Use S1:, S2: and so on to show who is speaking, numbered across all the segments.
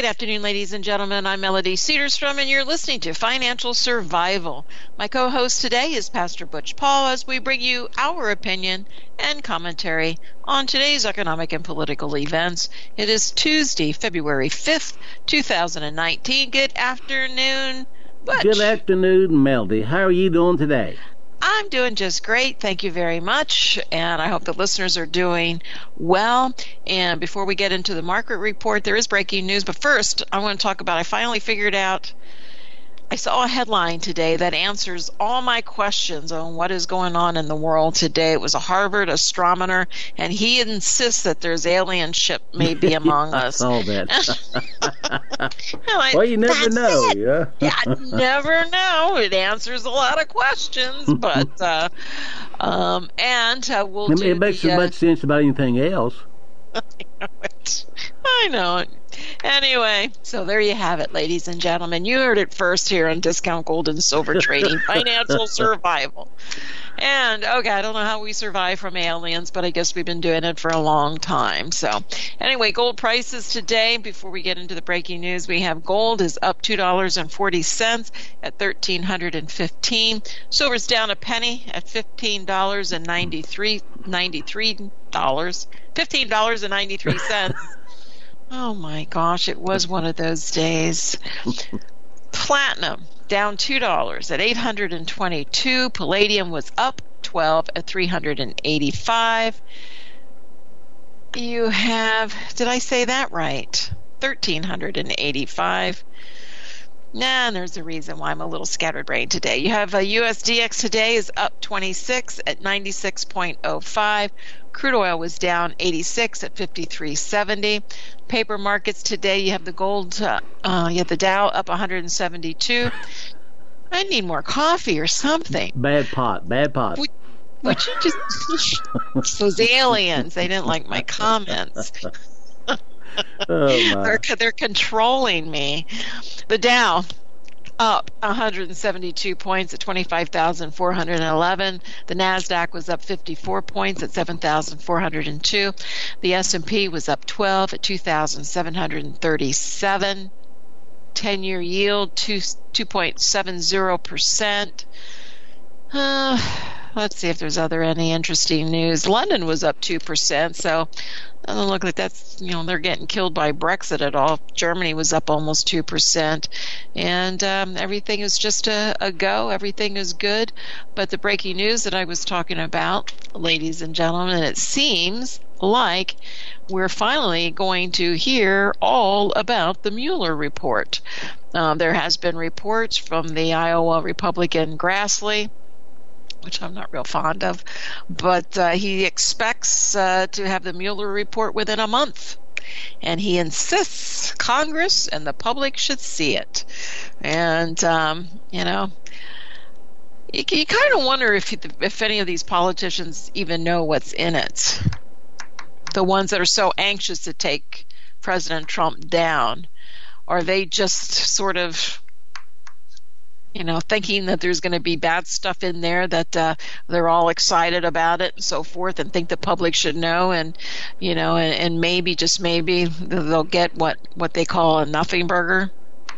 S1: afternoon, ladies and gentlemen. I'm Melody Cedarstrom, and you're listening to Financial Survival. My co-host today is Pastor Butch Paul, as we bring you our opinion and commentary on today's economic and political events. It is Tuesday, February 5th, 2019. Good afternoon, Butch.
S2: Good afternoon, Melody. How are you doing today?
S1: I'm doing just great. Thank you very much. And I hope the listeners are doing well. And before we get into the market report, there is breaking news. But first, I want to talk about, I finally figured out, I saw a headline today that answers all my questions on what is going on in the world today. It was a Harvard astronomer, and he insists that there's alien ship maybe among us.
S2: I saw that.
S1: Like,
S2: well, you never know. Yeah,
S1: I never know. It answers a lot of questions, but we'll
S2: it makes as much sense about anything else.
S1: I know it. Anyway, so there you have it, ladies and gentlemen. You heard it first here on Discount Gold and Silver Trading, Financial Survival. And, okay, I don't know how we survive from aliens, but I guess we've been doing it for a long time. So, anyway, gold prices today, before we get into the breaking news, we have gold is up $2.40 at $1,315. Silver's down a penny at $15.93. Oh my gosh, it was one of those days. Platinum down $2 at $822. Palladium was up 12 at $385. You have, did I say that right? $1,385. And there's a reason why I'm a little scatterbrained today. You have USDX today is up 26 at 96.05. Crude oil was down 86 at 53.70. Paper markets today, you have the gold, you have the Dow up 172. I need more coffee or something.
S2: Bad pot.
S1: Would you just... Those aliens, they didn't like my comments.
S2: Oh my.
S1: They're controlling me. The Dow up 172 points at 25,411. The NASDAQ was up 54 points at 7,402. The S&P was up 12 at 2,737. 10-year yield 2.70%. Let's see if there's any interesting news. London was up 2%, so doesn't look like that's, they're getting killed by Brexit at all. Germany was up almost 2%, and everything is just a go. Everything is good. But the breaking news that I was talking about, ladies and gentlemen, it seems like we're finally going to hear all about the Mueller report. There has been reports from the Iowa Republican Grassley, which I'm not real fond of, but he expects to have the Mueller report within a month. And he insists Congress and the public should see it. And, you kind of wonder if any of these politicians even know what's in it. The ones that are so anxious to take President Trump down. Are they just sort of... thinking that there's going to be bad stuff in there, that they're all excited about it and so forth, and think the public should know, and and maybe, just maybe, they'll get what they call a nothing burger.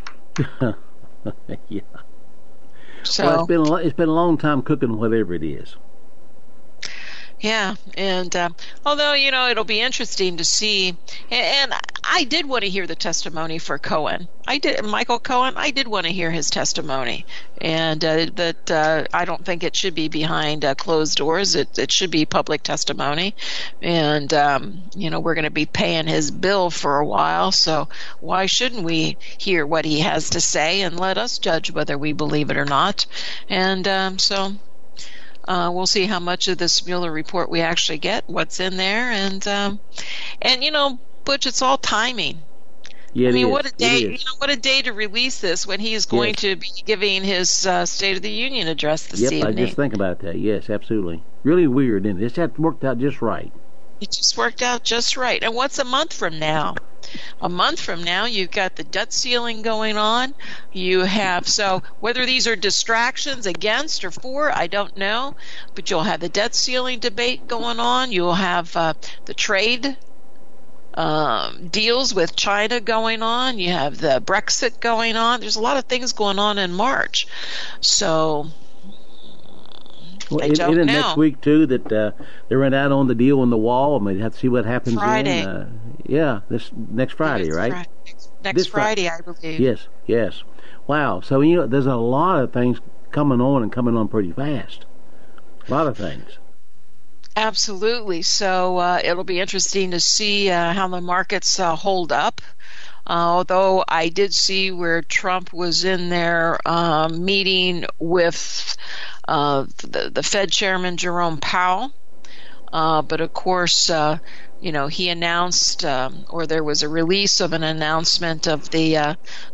S2: Yeah.
S1: So
S2: well, it's been a long time cooking whatever it is.
S1: Yeah, and although, it'll be interesting to see, and I did want to hear the testimony for Cohen. Michael Cohen, I did want to hear his testimony, and that I don't think it should be behind closed doors. It should be public testimony, and, we're going to be paying his bill for a while, so why shouldn't we hear what he has to say and let us judge whether we believe it or not? And we'll see how much of this Mueller report we actually get, what's in there, and Butch, it's all timing.
S2: Yeah,
S1: what a day! What a day to release this when he is going to be giving his State of the Union address this evening.
S2: I just think about that. Yes, absolutely. Really weird, isn't it? It's worked out just right.
S1: It just worked out just right. And what's a month from now? A month from now, you've got the debt ceiling going on. You have, so whether these are distractions against or for, I don't know. But you'll have the debt ceiling debate going on. You'll have the trade deals with China going on. You have the Brexit going on. There's a lot of things going on in March. So
S2: well,
S1: I don't know.
S2: Next week, too, that they went out on the deal on the wall. I mean, have to see what happens
S1: Friday.
S2: This next Friday, right?
S1: Next Friday, I believe.
S2: Yes. Wow. So, there's a lot of things coming on pretty fast. A lot of things.
S1: Absolutely. So it'll be interesting to see how the markets hold up. Although I did see where Trump was in there meeting with the Fed Chairman Jerome Powell. But of course, he announced, or there was a release of an announcement of the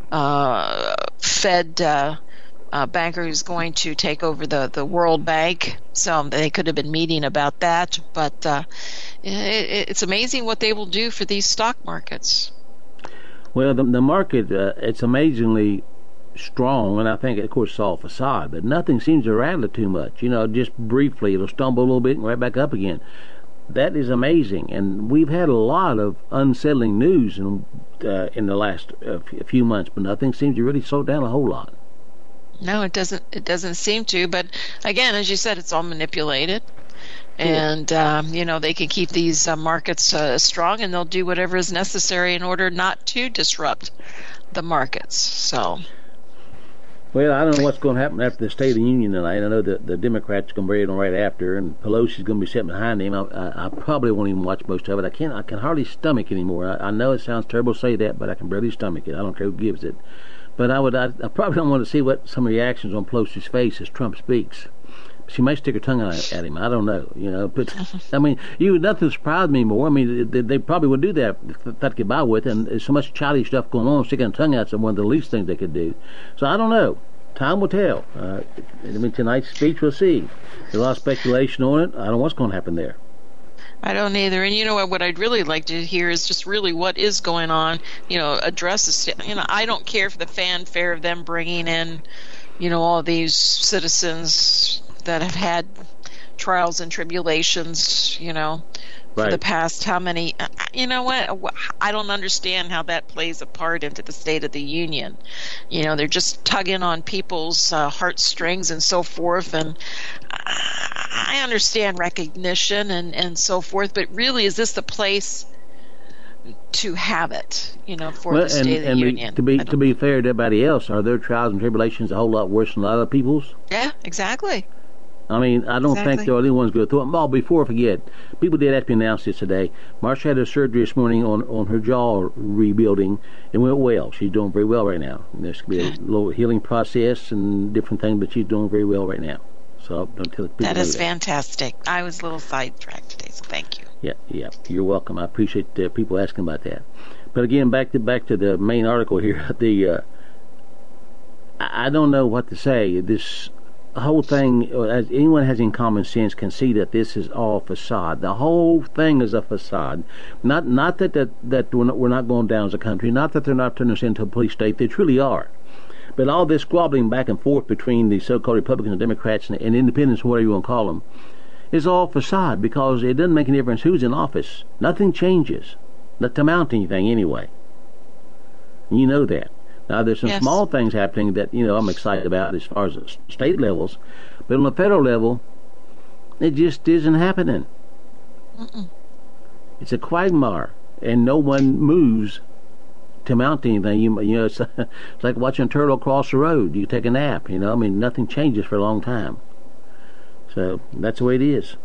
S1: Fed banker who's going to take over the World Bank. So they could have been meeting about that. But it's amazing what they will do for these stock markets.
S2: Well, the market, it's amazingly strong, and I think, of course, it's all facade, but nothing seems to rattle it too much. Just briefly, it'll stumble a little bit and right back up again. That is amazing, and we've had a lot of unsettling news in the last few months, but nothing seems to really slow down a whole lot.
S1: No, it doesn't. It doesn't seem to. But again, as you said, it's all manipulated, and they can keep these markets strong, and they'll do whatever is necessary in order not to disrupt the markets. So.
S2: Well, I don't know what's going to happen after the State of the Union tonight. I know that the Democrats are going to be right after, and Pelosi's going to be sitting behind him. I probably won't even watch most of it. I can hardly stomach anymore. I know it sounds terrible to say that, but I can barely stomach it. I don't care who gives it. But I probably don't want to see what some reactions on Pelosi's face as Trump speaks. She may stick her tongue out at him. I don't know, But I mean, nothing surprised me more. I mean, they probably would do that if that could buy with. And there's so much childish stuff going on. Sticking a tongue out is one of the least things they could do. So I don't know. Time will tell. Tonight's speech, we'll see. There's a lot of speculation on it. I don't know what's going to happen there.
S1: I don't either. And what I'd really like to hear is just really what is going on. Address this. I don't care for the fanfare of them bringing in, all these citizens that have had trials and tribulations, for the past how many. You know what? I don't understand how that plays a part into the State of the Union. They're just tugging on people's heartstrings and so forth. And I understand recognition and so forth, but really, is this the place to have it? For the State of the Union.
S2: To be fair to everybody else, are their trials and tribulations a whole lot worse than a lot of people's?
S1: Yeah, exactly.
S2: I mean, I don't think there are any ones going through it. Oh, before I forget, people did actually announce this today. Marsha had her surgery this morning on her jaw rebuilding. It went well. She's doing very well right now. There's going to be a little healing process and different things, but she's doing very well right now. So don't tell people
S1: that is fantastic. I was a little sidetracked today, so thank you.
S2: Yeah. You're welcome. I appreciate people asking about that. But again, back to the main article here. I don't know what to say. This whole thing, as anyone has in common sense, can see that this is all facade. The whole thing is a facade. Not that we're not going down as a country. Not that they're not turning us into a police state. They truly are. But all this squabbling back and forth between the so-called Republicans and Democrats and independents, whatever you want to call them, is all facade because it doesn't make any difference who's in office. Nothing changes. Not to amount to anything anyway. You know that. Now, there's some small things happening that, I'm excited about as far as the state levels. But on the federal level, it just isn't happening. Mm-mm. It's a quagmire, and no one moves to mount to anything. It's like watching a turtle cross the road. You take a nap, nothing changes for a long time. So that's the way it is.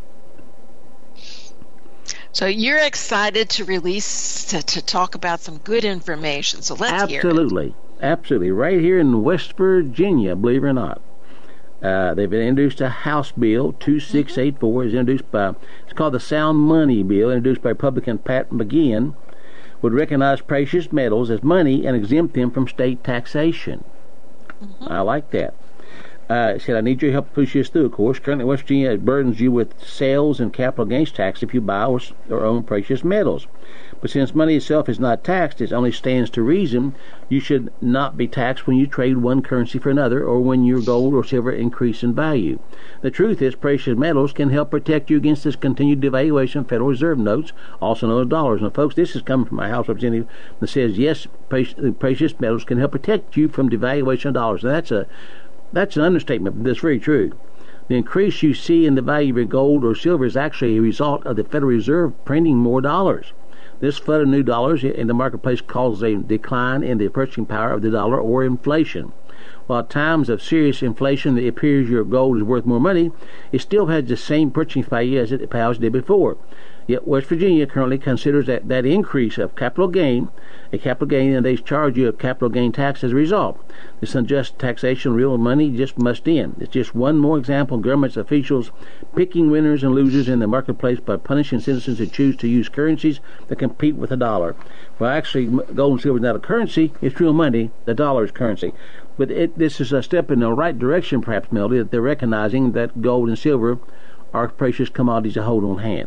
S1: So you're excited to release, to talk about some good information. So let's hear it.
S2: Absolutely. Right here in West Virginia, believe it or not. They've introduced a House Bill, 2684. It's called the Sound Money Bill, introduced by Republican Pat McGeehan, would recognize precious metals as money and exempt them from state taxation. Mm-hmm. I like that. Said, I need your help to push this through, of course. Currently, West Virginia burdens you with sales and capital gains tax if you buy or own precious metals. But since money itself is not taxed, it only stands to reason you should not be taxed when you trade one currency for another or when your gold or silver increase in value. The truth is, precious metals can help protect you against this continued devaluation of Federal Reserve notes, also known as dollars. Now, folks, this is coming from my House Representative that says, yes, precious metals can help protect you from devaluation of dollars. Now, that's an understatement, but that's very true. The increase you see in the value of your gold or silver is actually a result of the Federal Reserve printing more dollars. This flood of new dollars in the marketplace causes a decline in the purchasing power of the dollar or inflation. While at times of serious inflation it appears your gold is worth more money, it still has the same purchasing value as it did before. Yet West Virginia currently considers that increase of capital gain a capital gain, and they charge you a capital gain tax as a result. This unjust taxation of real money just must end. It's just one more example of government officials picking winners and losers in the marketplace by punishing citizens who choose to use currencies that compete with the dollar. Well, actually, gold and silver is not a currency. It's real money. The dollar is currency. But this is a step in the right direction, perhaps, Melody, that they're recognizing that gold and silver are precious commodities to hold on hand.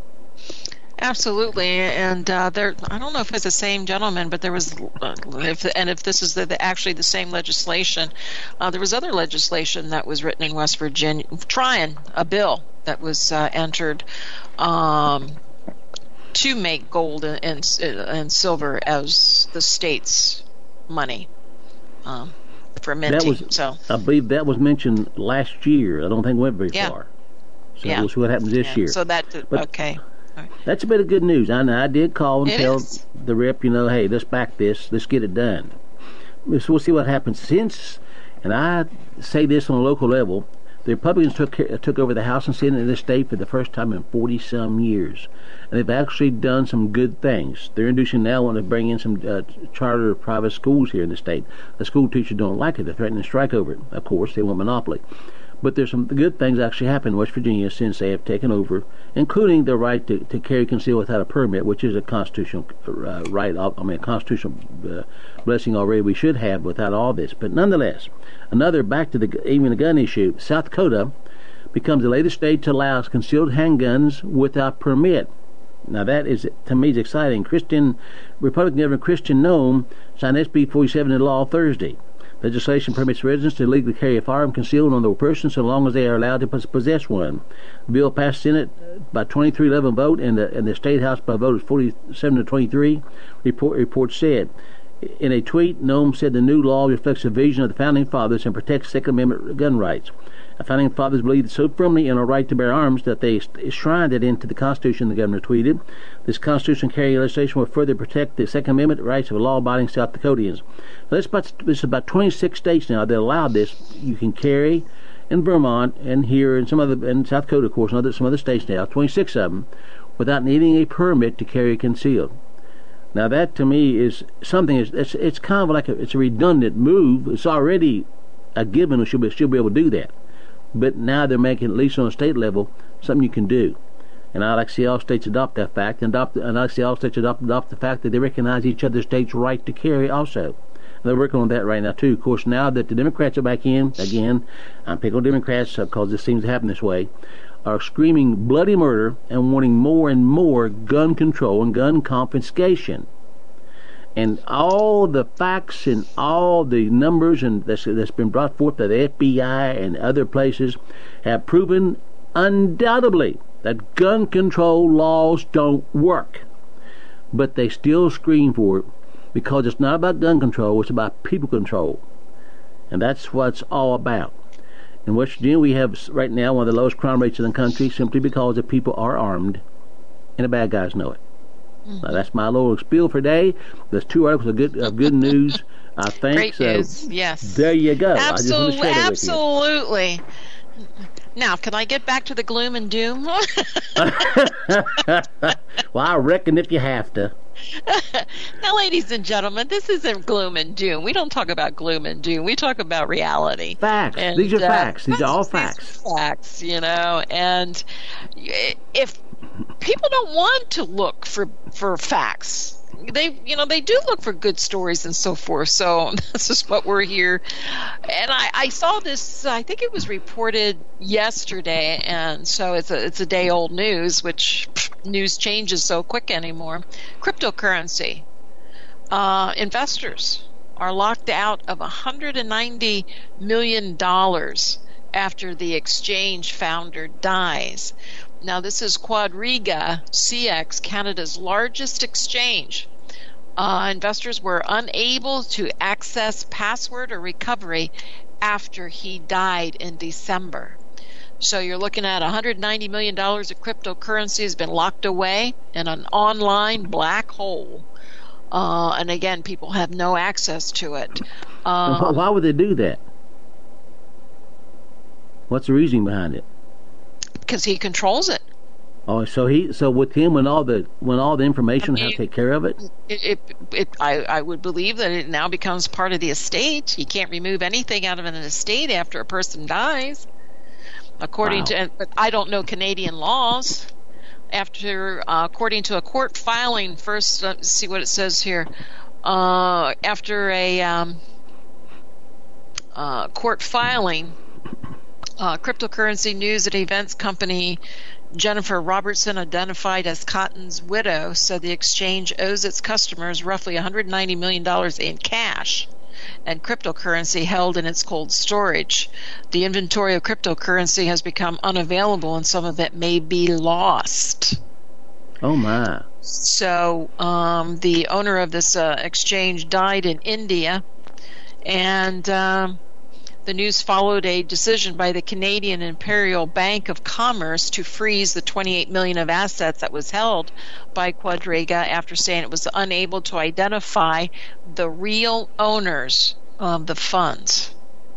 S1: Absolutely, and there. I don't know if it's the same gentleman, but there was, if this is actually the same legislation, there was other legislation that was written in West Virginia, trying a bill that was entered to make gold and silver as the state's money for minting.
S2: I believe that was mentioned last year. I don't think it went very far. So we'll see what happens this year.
S1: So okay. Right.
S2: That's a bit of good news. I did call and tell the rep, hey, let's back this. Let's get it done. So we'll see what happens. And I say this on a local level, the Republicans took over the House and Senate in this state for the first time in 40-some years. And they've actually done some good things. They're introducing now want to bring in some charter private schools here in the state. The school teachers don't like it. They're threatening to strike over it. Of course, they want monopoly. But there's some good things actually happened in West Virginia since they have taken over, including the right to carry conceal without a permit, which is a constitutional right. A constitutional blessing already we should have without all this. But nonetheless, back to even the gun issue. South Dakota becomes the latest state to allow concealed handguns without permit. Now that is, to me, is exciting. Republican Governor Christian Noem signed SB 47 into law Thursday. Legislation permits residents to legally carry a firearm concealed on their person so long as they are allowed to possess one. The bill passed Senate by 23-11 vote and the State House by a vote of 47-23, report said. In a tweet, Noem said the new law reflects the vision of the Founding Fathers and protects Second Amendment gun rights. The Founding Fathers believed so firmly in our right to bear arms that they enshrined it into the Constitution, the governor tweeted. This Constitution carrying legislation will further protect the Second Amendment rights of law-abiding South Dakotans. Now, this is about 26 states now that allowed this. You can carry in Vermont and here in in South Dakota, of course, and some other states now, 26 of them, without needing a permit to carry concealed. Now that to me is something. It's kind of like it's a redundant move. It's already a given. She'll be able to do that. But now they're making, at least on a state level, something you can do. And I'd like to see all states adopt that fact, and I'd like to see all states adopt the fact that they recognize each other's states' right to carry also. And they're working on that right now, too. Of course, now that the Democrats are back in, again, I'm picking on Democrats because this seems to happen this way, are screaming bloody murder and wanting more and more gun control and gun confiscation. And all the facts and all the numbers that's been brought forth by the FBI and other places have proven undoubtedly that gun control laws don't work. But they still scream for it because it's not about gun control, it's about people control. And that's what it's all about. In West Virginia, we have right now one of the lowest crime rates in the country simply because the people are armed and the bad guys know it. Now, that's my little spiel for today. There's 2 articles of good news, I think.
S1: Great news, yes.
S2: There you go.
S1: Absolutely. Now, can I get back to the gloom and doom?
S2: Well, I reckon if you have to.
S1: Now, ladies and gentlemen, this isn't gloom and doom. We don't talk about gloom and doom. We talk about reality.
S2: Facts. And, these are facts. These are all facts.
S1: Facts, and if people don't want to look for facts, they do look for good stories and so forth. So this is what we're here. And I saw this. I think it was reported yesterday, and so it's a day old news, which news changes so quick anymore. Cryptocurrency investors are locked out of $190 million after the exchange founder dies. Now, this is Quadriga CX, Canada's largest exchange. Investors were unable to access password or recovery after he died in December. So you're looking at $190 million of cryptocurrency has been locked away in an online black hole. And again, people have no access to it.
S2: Why would they do that? What's the reasoning behind it?
S1: Because he controls it.
S2: Oh, so with him, when all the information, how to take care of it?
S1: I would believe that it now becomes part of the estate. He can't remove anything out of an estate after a person dies, according to. But I don't know Canadian laws. According to a court filing, first let's see what it says here. After a court filing. Cryptocurrency news and events company Jennifer Robertson, identified as Cotton's widow, said the exchange owes its customers roughly $190 million in cash and cryptocurrency held in its cold storage. The inventory of cryptocurrency has become unavailable and some of it may be lost.
S2: Oh, my.
S1: So the owner of this exchange died in India, and the news followed a decision by the Canadian Imperial Bank of Commerce to freeze the $28 million of assets that was held by Quadriga after saying it was unable to identify the real owners of the funds.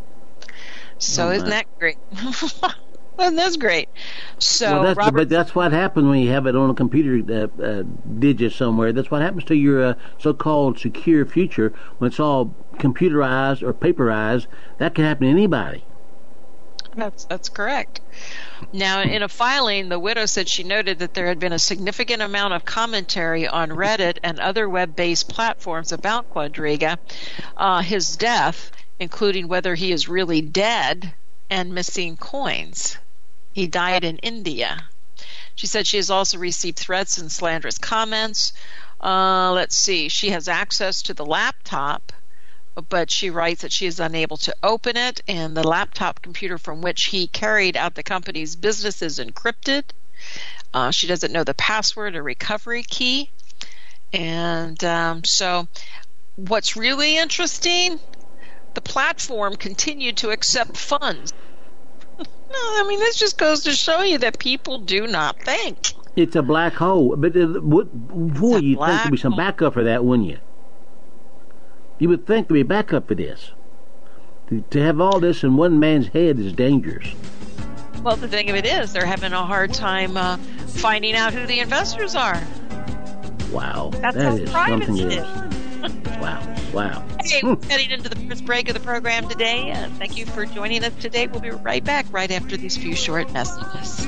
S1: So isn't that great? Well, that's great. So,
S2: but that's what happens when you have it on a computer digit somewhere. That's what happens to your so-called secure future when it's all computerized or paperized. That can happen to anybody.
S1: That's correct. Now, in a filing, the widow said she noted that there had been a significant amount of commentary on Reddit and other web-based platforms about Quadriga, his death, including whether he is really dead, and missing coins. He died in India. She said she has also received threats and slanderous comments. Let's see. She has access to the laptop, but she writes that she is unable to open it, and the laptop computer from which he carried out the company's business is encrypted. She doesn't know the password or recovery key. And so what's really interesting, the platform continued to accept funds. No, I mean, this just goes to show you that people do not think.
S2: It's a black hole. But you'd think there'd be some backup for that, wouldn't you? You would think there'd be backup for this. To have all this in one man's head is dangerous.
S1: Well, the thing of it is, they're having a hard time finding out who the investors are.
S2: Wow.
S1: That's
S2: that is something
S1: else.
S2: Wow.
S1: Hey, we're heading into the first break of the program today. Thank you for joining us today. We'll be right back right after these few short messages.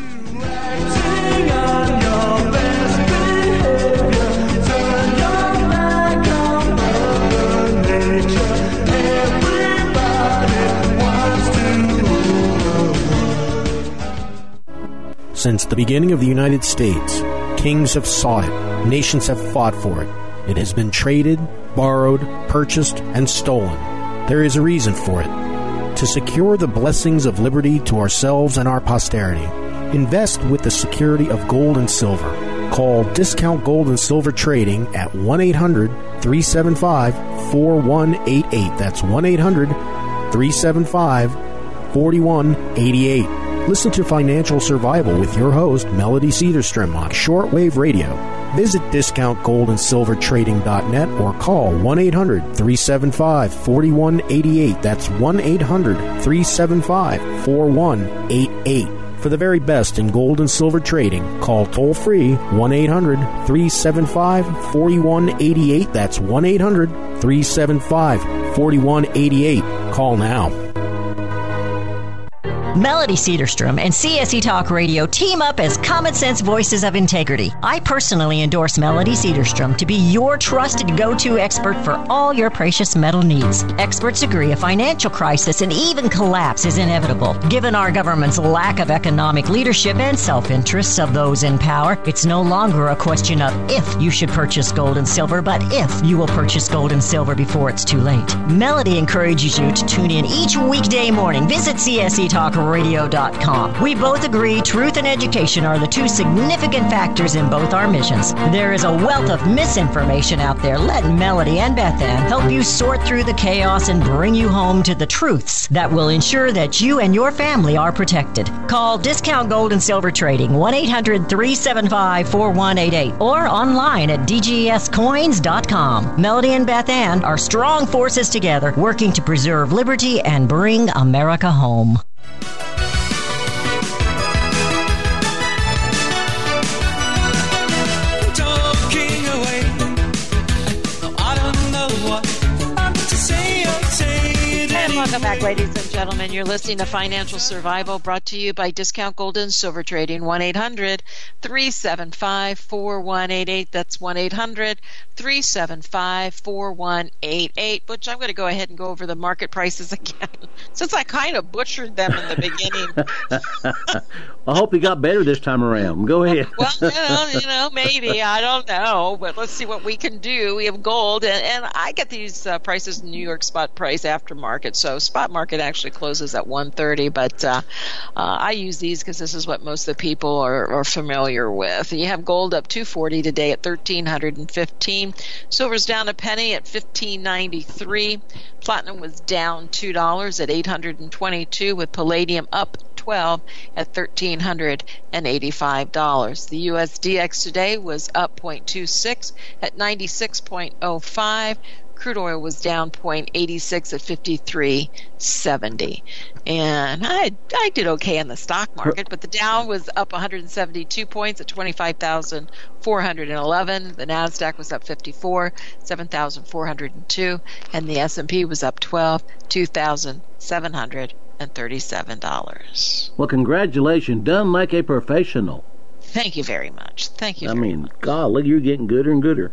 S3: Since the beginning of the United States, kings have sought it, nations have fought for it. It has been traded, borrowed, purchased, and stolen. There is a reason for it. To secure the blessings of liberty to ourselves and our posterity, invest with the security of gold and silver. Call Discount Gold and Silver Trading at 1-800-375-4188. That's 1-800-375-4188. Listen to Financial Survival with your host, Melody Cedarstrom, on Shortwave Radio. Visit discountgoldandsilvertrading.net or call 1-800-375-4188. That's 1-800-375-4188. For the very best in gold and silver trading, call toll-free 1-800-375-4188. That's 1-800-375-4188. Call now.
S4: Melody Cedarstrom and CSE Talk Radio team up as common sense voices of integrity. I personally endorse Melody Cedarstrom to be your trusted go-to expert for all your precious metal needs. Experts agree a financial crisis and even collapse is inevitable. Given our government's lack of economic leadership and self-interests of those in power, it's no longer a question of if you should purchase gold and silver, but if you will purchase gold and silver before it's too late. Melody encourages you to tune in each weekday morning. Visit CSETalkRadio.com. We both agree truth and education are the two significant factors in both our missions. There is a wealth of misinformation out there. Let Melody and Beth Ann help you sort through the chaos and bring you home to the truths that will ensure that you and your family are protected. Call Discount Gold and Silver Trading 1-800-375-4188 or online at dgscoins.com. Melody and Beth Ann are strong forces together working to preserve liberty and bring America home.
S1: Welcome back, ladies and gentlemen. You're listening to Financial Survival, brought to you by Discount Gold and Silver Trading, 1-800-375-4188. That's 1-800-375-4188, which I'm going to go ahead and go over the market prices again, since I kind of butchered them in the beginning.
S2: I hope you got better this time around. Go ahead.
S1: Well, maybe. I don't know. But let's see what we can do. We have gold, and I get these prices in New York spot price after market. So spot market actually closes at 130, but I use these because this is what most of the people are familiar with. You have gold up $240 today at $1,315. Silver's down a penny at $15.93. Platinum was down $2 at $822, with palladium up 12 at $1,385. The USDX today was up 0.26 at 96.05. Crude oil was down 0.86 at 53.70. And I did okay in the stock market, but the Dow was up 172 points at 25,411. The Nasdaq was up 54, 7,402, and the S&P was up 12, $2,737.
S2: Well, congratulations. Done like a professional.
S1: Thank you very much. Thank you.
S2: God, look, you're getting gooder and gooder.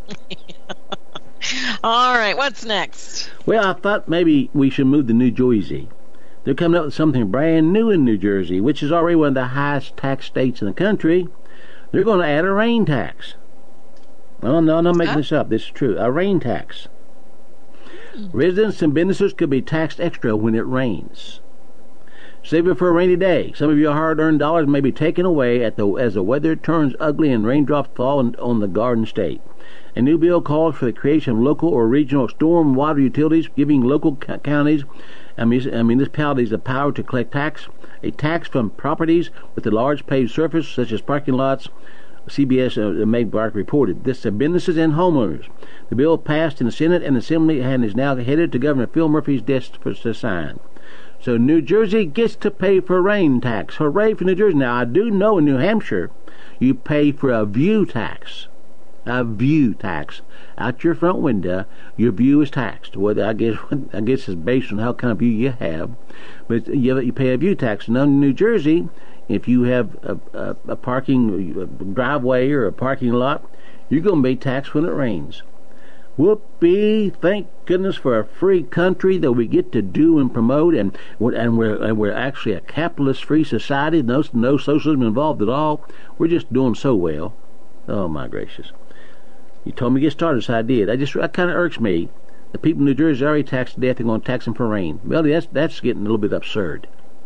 S1: All right, what's next?
S2: Well, I thought maybe we should move to New Jersey. They're coming up with something brand new in New Jersey, which is already one of the highest tax states in the country. They're going to add a rain tax. I'm not making this up. This is true. A rain tax. Residents and businesses could be taxed extra when it rains. Save it for a rainy day. Some of your hard-earned dollars may be taken away as the weather turns ugly and raindrops fall on the Garden State. A new bill calls for the creation of local or regional storm water utilities, giving local counties and municipalities the power to collect a tax from properties with a large paved surface, such as parking lots. CBS Meg Bark reported. This to businesses and homeowners. The bill passed in the Senate and Assembly and is now headed to Governor Phil Murphy's desk to sign. So New Jersey gets to pay for rain tax. Hooray for New Jersey. Now, I do know in New Hampshire you pay for a view tax. A view tax. Out your front window, your view is taxed. Well, I guess it's based on how kind of view you have. But you pay a view tax. Now in New Jersey, if you have a parking driveway or a parking lot, you're going to be taxed when it rains. Whoopee! Thank goodness for a free country that we get to do and promote, and we're actually a capitalist-free society. No socialism involved at all. We're just doing so well. Oh my gracious! You told me to get started, so I did. That kind of irks me. The people in New Jersey are already taxed to death. They're going to tax them for rain. Well, that's getting a little bit absurd.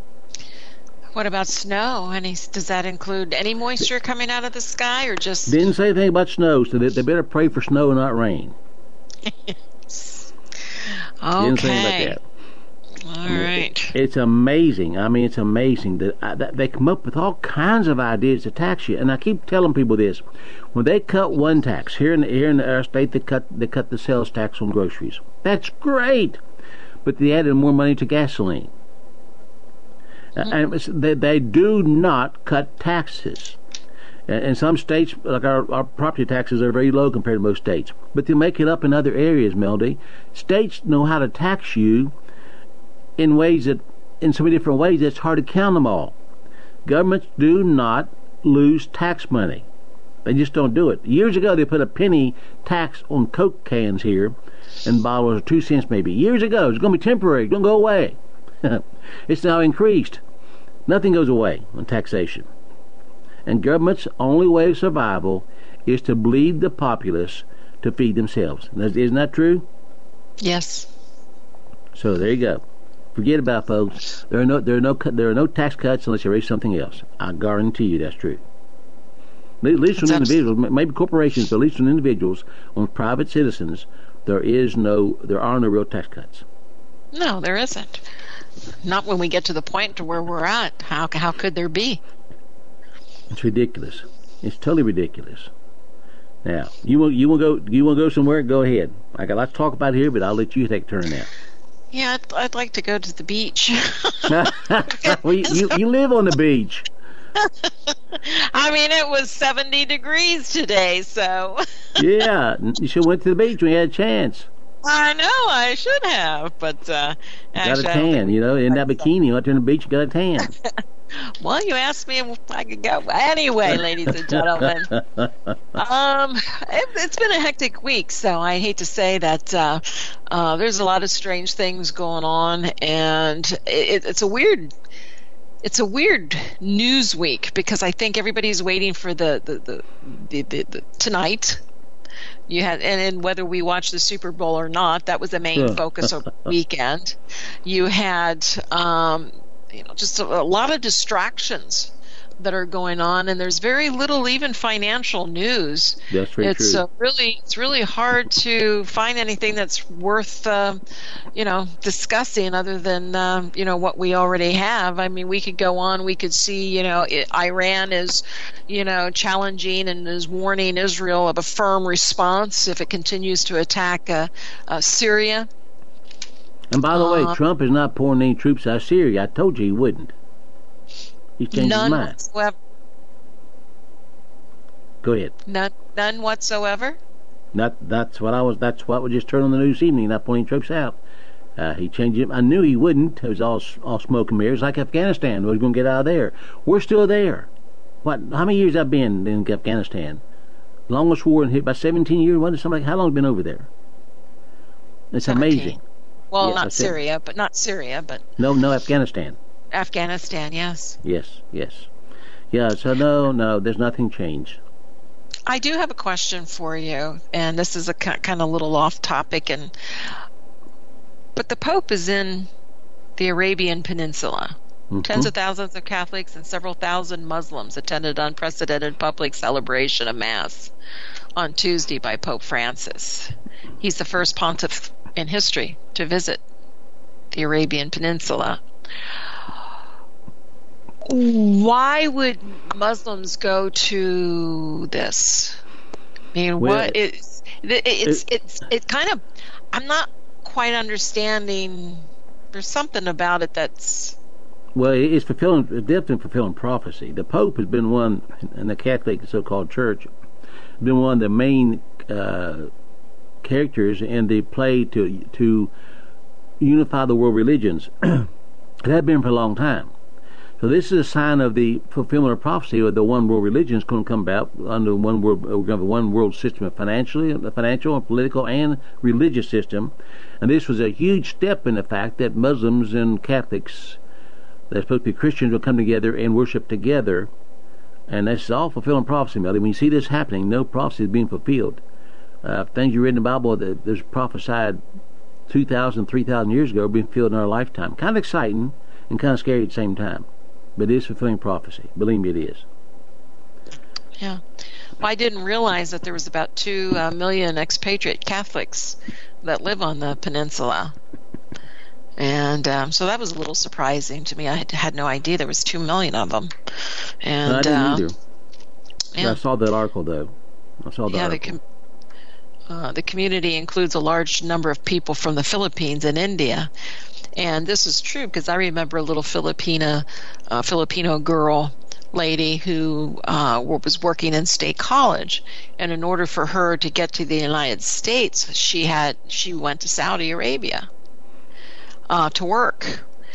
S1: What about snow? Does that include any moisture coming out of the sky, or just?
S2: Didn't say anything about snow, so they better pray for snow and not rain.
S1: Yes.
S2: Okay. Didn't say anything about that.
S1: All right.
S2: It's amazing. It's amazing that they come up with all kinds of ideas to tax you. And I keep telling people this: when they cut one tax here in our state, they cut the sales tax on groceries. That's great, but they added more money to gasoline. And they do not cut taxes. In some states, like our property taxes are very low compared to most states, but they make it up in other areas, Melody. States know how to tax you in ways that in so many different ways it's hard to count them all. Governments do not lose tax money. They just don't do it. Years ago, they put a penny tax on Coke cans here, and bottles, or 2 cents maybe. Years ago, it's going to be temporary. It's going to go away. It's now increased. Nothing goes away on taxation. And government's only way of survival is to bleed the populace to feed themselves. Isn't that true?
S1: Yes.
S2: So there you go. Forget about it, folks. There are no tax cuts unless you raise something else. I guarantee you that's true. At least on individuals, maybe corporations, but at least on individuals, on private citizens, there are no real tax cuts.
S1: No, there isn't. Not when we get to the point to where we're at. How could there be?
S2: It's ridiculous. It's totally ridiculous. Now, you want to go somewhere? Go ahead. I got a lot to talk about here, but I'll let you take a turn now.
S1: Yeah, I'd like to go to the beach.
S2: Well, you live on the beach.
S1: I mean, it was 70 degrees today, so.
S2: Yeah, you should have went to the beach when you had a chance.
S1: I know, I should have, but
S2: got a tan, in that bikini. You went to the beach, you got a tan.
S1: Well, you asked me if I could go. Anyway, ladies and gentlemen, it's been a hectic week, so I hate to say that there's a lot of strange things going on, and it's a weird news week because I think everybody's waiting for the tonight. You had, and whether we watch the Super Bowl or not, that was the main focus of the weekend. You had, just a lot of distractions that are going on, and there's very little even financial news.
S2: That's very true.
S1: It's really hard to find anything that's worth discussing other than what we already have. I mean, we could go on. We could see Iran is challenging and is warning Israel of a firm response if it continues to attack Syria.
S2: And by the way, Trump is not pouring any troops out of Syria. I told you he wouldn't. He's changed his mind.
S1: Whatsoever.
S2: Go ahead.
S1: None whatsoever.
S2: That's what was just turned on the news evening. Not pointing troops out. He changed it. I knew he wouldn't. It was all smoke and mirrors, like Afghanistan. We're going to get out of there. We're still there. How many years I've been in Afghanistan? Longest war in here, about 17 years. How long have you been over there? It's 17. Amazing.
S1: Well, yes, not Syria, but
S2: no, Afghanistan.
S1: Afghanistan, yes.
S2: Yes. Yeah, so no, there's nothing changed.
S1: I do have a question for you, and this is a kind of little off topic, but the Pope is in the Arabian Peninsula. Mm-hmm. Tens of thousands of Catholics and several thousand Muslims attended unprecedented public celebration of Mass on Tuesday by Pope Francis. He's the first pontiff in history to visit the Arabian Peninsula. Why would Muslims go to this? I mean, it's kind of, I'm not quite understanding. There's something about it that's.
S2: Well, it's definitely fulfilling prophecy. The Pope has been one, and the Catholic so-called Church, been one of the main characters in the play to unify the world religions. It had been for a long time. So this is a sign of the fulfillment of prophecy, or the one world religion is going to come about under one world. We're going to have a one world system of financial and political and religious system. And this was a huge step in the fact that Muslims and Catholics, they're supposed to be Christians, will come together and worship together. And that's all fulfilling prophecy, Melody. When you see this happening, no prophecy is being fulfilled. Things you read in the Bible that there's prophesied 2,000, 3,000 years ago are being fulfilled in our lifetime. Kind of exciting and kind of scary at the same time. But it is fulfilling prophecy. Believe me, it is.
S1: Yeah. Well, I didn't realize that there was about 2 million expatriate Catholics that live on the peninsula. And so that was a little surprising to me. I had no idea there was 2 million of them. And
S2: no, I didn't either. Yeah. I saw that article, though.
S1: The community includes a large number of people from the Philippines and India. And this is true because I remember a little Filipino girl lady who was working in State College, and in order for her to get to the United States, she went to Saudi Arabia to work.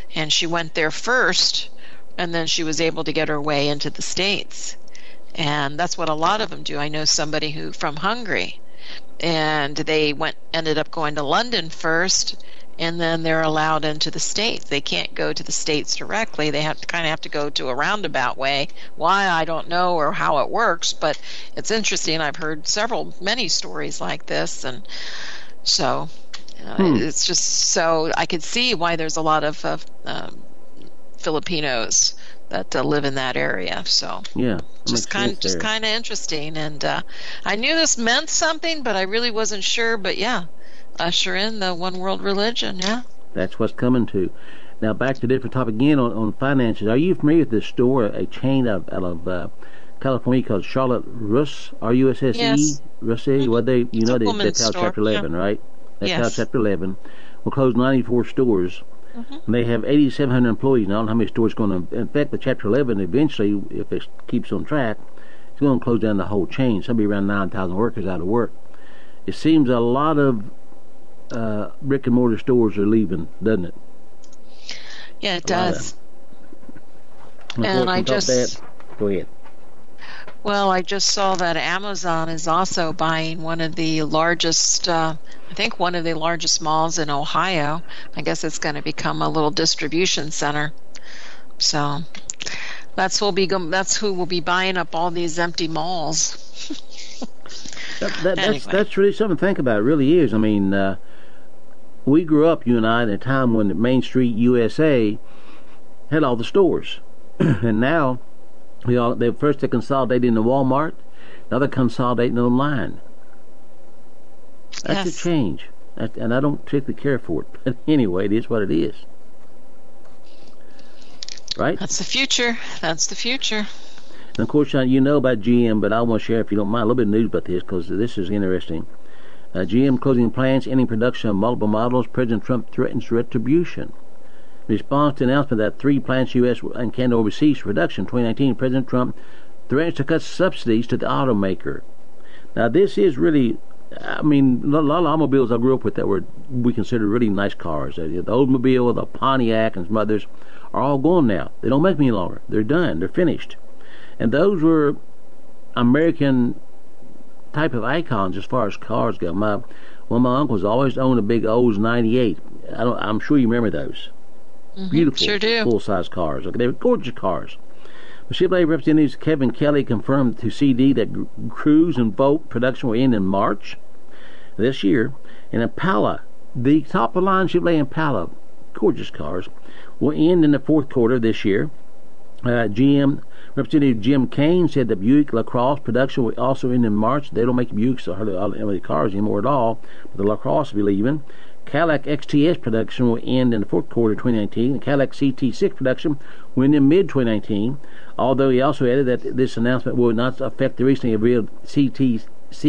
S1: and she went there first, and then she was able to get her way into the States. And that's what a lot of them do. I know somebody who from Hungary, and they ended up going to London first, and then they're allowed into the States. They can't go to the States directly. They have to go to a roundabout way. Why, I don't know, or how it works, but it's interesting. I've heard many stories like this, and so it's just so I could see why there's a lot of Filipinos that live in that area. So
S2: yeah,
S1: just kind of interesting. And I knew this meant something, but I really wasn't sure. But yeah, usher in the one world religion. Yeah,
S2: that's what's coming to. Now back to a different topic again on finances. Are you familiar with this store, a chain out of California called Charlotte Russe, R-U-S-S-E?
S1: Yes.
S2: Russe? Well, that's how Chapter 11, right? That's how Chapter 11 will close 94 stores. And they have 8,700 employees now. I don't know how many stores going to affect, but Chapter 11 eventually, if it keeps on track, it's going to close down the whole chain. Somebody around 9,000 workers out of work. It seems a lot of brick and mortar stores are leaving, doesn't it?
S1: Yeah, it does.
S2: And I just go ahead.
S1: Well, I just saw that Amazon is also buying one of the largest, I think one of the largest malls in Ohio. I guess it's going to become a little distribution center. So that's who will be buying up all these empty malls.
S2: That's really something to think about. It really is. I mean, we grew up, you and I, at a time when the Main Street USA had all the stores, and now they consolidated into Walmart. Now they're consolidating online. That's a change, and I don't particularly care for it. But anyway, it is what it is. Right?
S1: That's the future.
S2: And of course, you know about GM, but I want to share, if you don't mind, a little bit of news about this, because this is interesting. GM closing plants, ending production of multiple models. President Trump threatens retribution. In response to the announcement that 3 plants, U.S. and Canada, will cease production in 2019, President Trump threatens to cut subsidies to the automaker. Now, this is really, I mean, a lot of automobiles I grew up with that we consider really nice cars. The Oldsmobile, the Pontiac, and some others are all gone now. They don't make them any longer. They're done. They're finished. And those were American type of icons as far as cars go. One of my uncles always owned a big Olds 98. I'm sure you remember those. Beautiful,
S1: sure do.
S2: Full-size cars. They were gorgeous cars. Chevrolet representatives Kevin Kelly confirmed to CD that Cruze and Volt production will end in March this year. And Impala, the top-of-the-line Chevrolet Impala, gorgeous cars, will end in the fourth quarter of this year. GM Representative Jim Kane said that Buick LaCrosse production will also end in March. They don't make Buicks or hardly cars anymore at all, but the LaCrosse will be leaving. Cadillac XTS production will end in the fourth quarter of 2019. The Cadillac CT6 production will end in mid-2019, although he also added that this announcement will not affect the recently revealed CT6-V.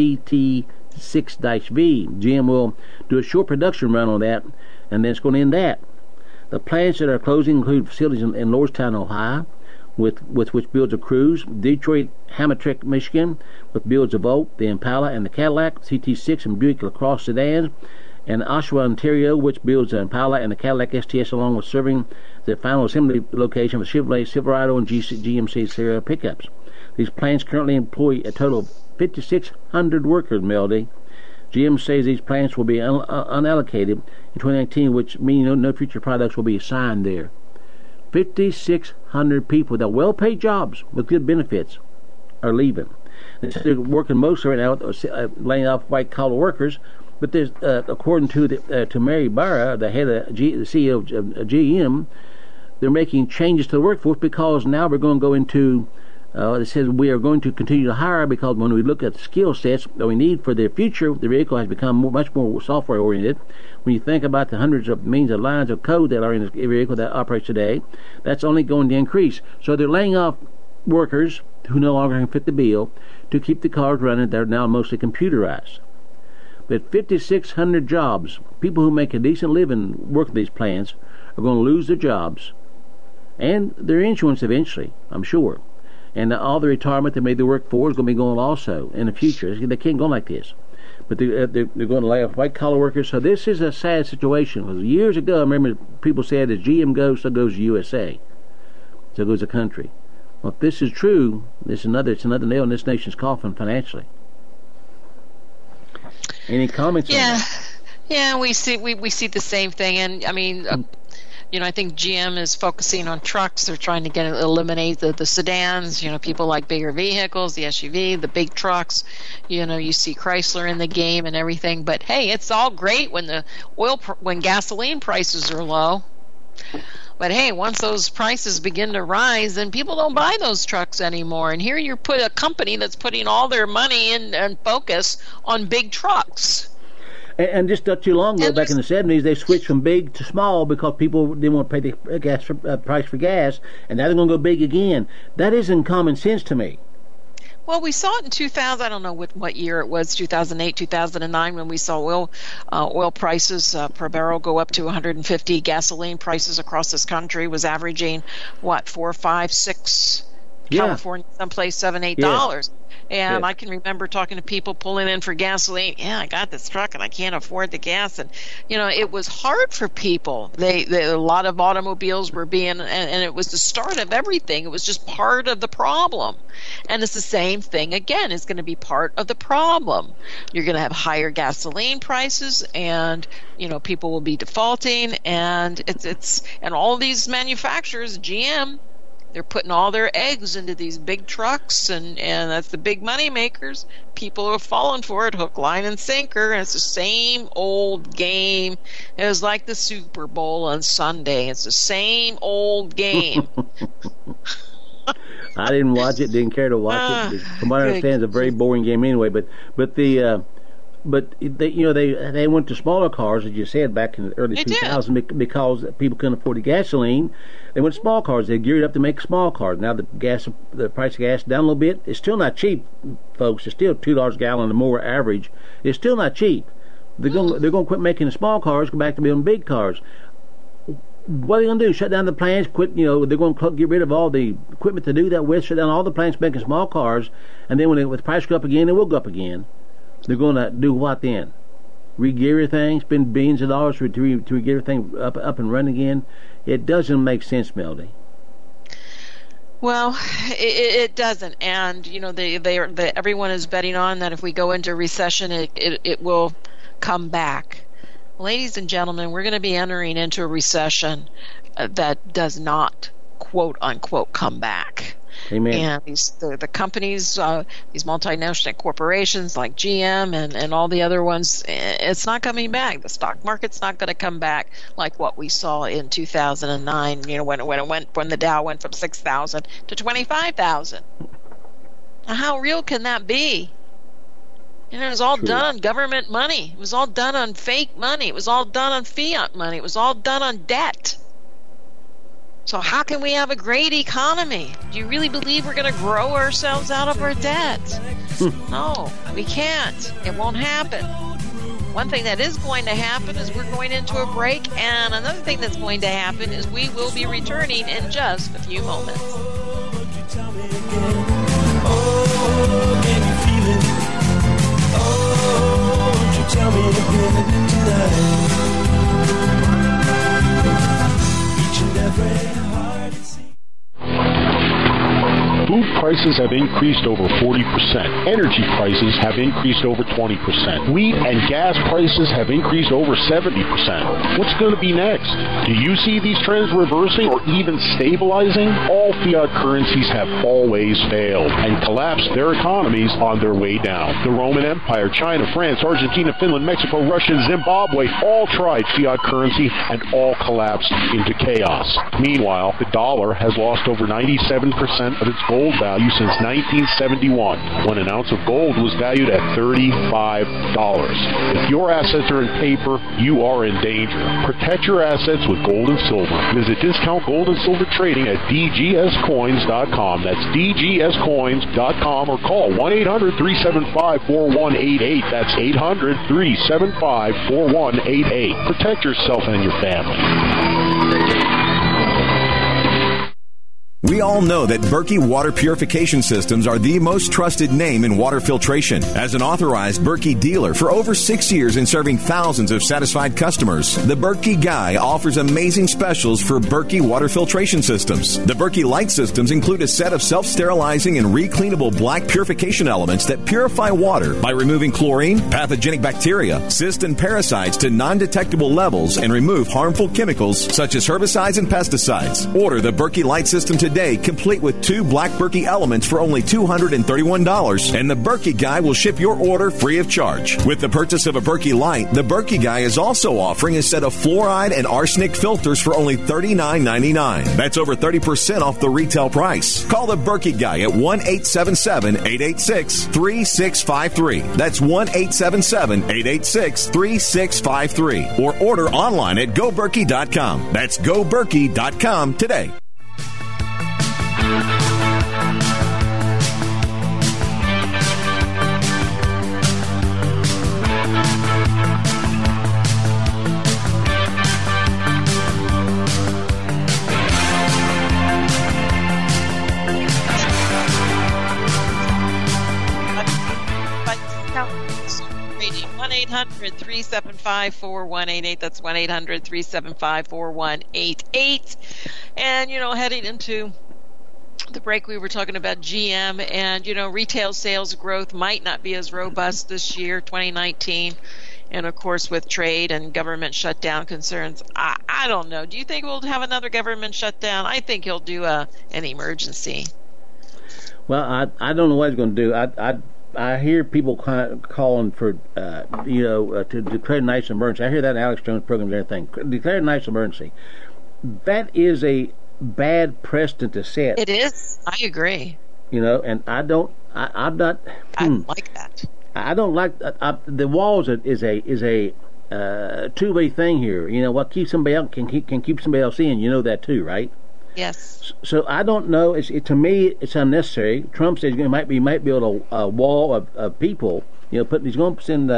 S2: GM will do a short production run on that, and then it's going to end that. The plants that are closing include facilities in Lordstown, Ohio, with which builds a Cruze, Detroit, Hamtramck, Michigan, with builds a Volt, the Impala, and the Cadillac, CT6 and Buick LaCrosse sedans, and Oshawa, Ontario, which builds the Impala and the Cadillac STS, along with serving the final assembly location for Chevrolet Silverado and GMC Sierra pickups. These plants currently employ a total of 5,600 workers, Melody. GM says these plants will be unallocated in 2019, which means no future products will be assigned there. 5,600 people with well-paid jobs with good benefits are leaving. They're working mostly right now laying off white-collar workers, but there's, according to Mary Barra, the head of the CEO of GM, they're making changes to the workforce because now we're going to go into it says we are going to continue to hire because when we look at the skill sets that we need for the future, the vehicle has become much more software oriented. When you think about the hundreds of millions of lines of code that are in the vehicle that operates today, that's only going to increase. So they're laying off workers who no longer can fit the bill to keep the cars running. They're now mostly computerized. But 5,600 jobs, people who make a decent living work at these plants, are going to lose their jobs and their insurance eventually, I'm sure. And all the retirement they made the work for is going to be going also in the future. They can't go like this. but they're going to lay off white-collar workers. So this is a sad situation. Because years ago, I remember people said, as GM goes, so goes USA. So goes the country. Well, if this is true, it's another nail in this nation's coffin financially. Any comments on that?
S1: Yeah, we see the same thing. And, I mean, I think GM is focusing on trucks. They're trying to eliminate the sedans. People like bigger vehicles, the SUV, the big trucks. You see Chrysler in the game and everything. But hey, it's all great when gasoline prices are low. But hey, once those prices begin to rise, then people don't buy those trucks anymore. And here you put a company that's putting all their money and focus on big trucks.
S2: And just not too long ago, back in the 70s, they switched from big to small because people didn't want to pay the price for gas, and now they're going to go big again. That isn't common sense to me.
S1: Well, we saw it in 2000. I don't know what year it was, 2008, 2009, when we saw oil prices per barrel go up to 150. Gasoline prices across this country was averaging, $4, $5, $6.
S2: Yeah.
S1: California, someplace $7, $8.
S2: Yes.
S1: And I can remember talking to people pulling in for gasoline. Yeah, I got this truck and I can't afford the gas. And, it was hard for people. A lot of automobiles were and it was the start of everything. It was just part of the problem. And it's the same thing again. It's going to be part of the problem. You're going to have higher gasoline prices and, people will be defaulting. And and all these manufacturers, GM, they're putting all their eggs into these big trucks, and that's the big money makers. People are falling for it, hook, line, and sinker. And it's the same old game. It was like the Super Bowl on Sunday. It's the same old game.
S2: I didn't watch it. Didn't care to watch it. From what I understand, it's a very boring game anyway. But they went to smaller cars, as you said, back in the early 2000s because people couldn't afford the gasoline. They went to small cars. They geared up to make small cars. Now the price of gas down a little bit. It's still not cheap, folks. It's still $2 a gallon or more average. It's still not cheap. They're going to quit making the small cars, go back to building big cars. What are they going to do? Shut down the plants? Quit? They're going to get rid of all the equipment to do that with. Shut down all the plants making small cars, and then when the price go up again, it will go up again. They're going to do what then? Re-gear everything, spend billions of dollars to re-gear everything up and run again? It doesn't make sense, Melody.
S1: Well, it doesn't, and everyone is betting on that if we go into recession, it will come back. Ladies and gentlemen, we're going to be entering into a recession that does not, quote unquote, come back.
S2: Amen.
S1: And the companies, these multinational corporations like GM and all the other ones, it's not coming back. The stock market's not going to come back like what we saw in 2009. When the Dow went from 6,000 to 25,000. How real can that be? It was all done on government money. It was all done on fake money. It was all done on fiat money. It was all done on debt. So how can we have a great economy? Do you really believe we're going to grow ourselves out of our debt? No, we can't. It won't happen. One thing that is going to happen is we're going into a break, and another thing that's going to happen is we will be returning in just a few moments.
S5: Tell me again tonight. Each and every heart is
S6: Food prices have increased over 40%. Energy prices have increased over 20%. Wheat and gas prices have increased over 70%. What's going to be next? Do you see these trends reversing or even stabilizing? All fiat currencies have always failed and collapsed their economies on their way down. The Roman Empire, China, France, Argentina, Finland, Mexico, Russia, and Zimbabwe all tried fiat currency and all collapsed into chaos. Meanwhile, the dollar has lost over 97% of its gold value since 1971, when an ounce of gold was valued at $35. If your assets are in paper, you are in danger. Protect your assets with gold and silver. Visit Discount Gold and Silver Trading at dgscoins.com. That's dgscoins.com, or call 1-800-375-4188. That's 800-375-4188. Protect yourself and your family.
S7: We all know that Berkey Water Purification Systems are the most trusted name in water filtration. As an authorized Berkey dealer for over 6 years and serving thousands of satisfied customers, the Berkey Guy offers amazing specials for Berkey Water Filtration Systems. The Berkey Light Systems include a set of self-sterilizing and recleanable black purification elements that purify water by removing chlorine, pathogenic bacteria, cysts, and parasites to non-detectable levels and remove harmful chemicals such as herbicides and pesticides. Order the Berkey Light System today, complete with 2 black Berkey elements for only $231, and the Berkey Guy will ship your order free of charge. With the purchase of a Berkey Light, the Berkey Guy is also offering a set of fluoride and arsenic filters for only $39.99. That's over 30% off the retail price. Call the Berkey Guy at 1-877-886-3653. That's 1-877-886-3653. Or order online at GoBerkey.com. That's GoBerkey.com today.
S1: Radio 1-800-375-4188. That's 1-800-375-4188. And, heading into the break, we were talking about GM, and, retail sales growth might not be as robust this year, 2019. And, of course, with trade and government shutdown concerns, I don't know. Do you think we'll have another government shutdown? I think he'll do an emergency.
S2: Well, I don't know what he's going to do. I hear people calling for, to declare a national emergency. I hear that in Alex Jones' programs and everything. Declare a national emergency. That is a bad precedent to set.
S1: It is. I agree.
S2: And I'm not.
S1: I don't like that.
S2: I don't like the walls. Is a two-way thing here. What keeps somebody out can keep somebody else in. You know that too, right?
S1: Yes.
S2: So I don't know. To me, it's unnecessary. Trump says he might build a wall of people. He's going to send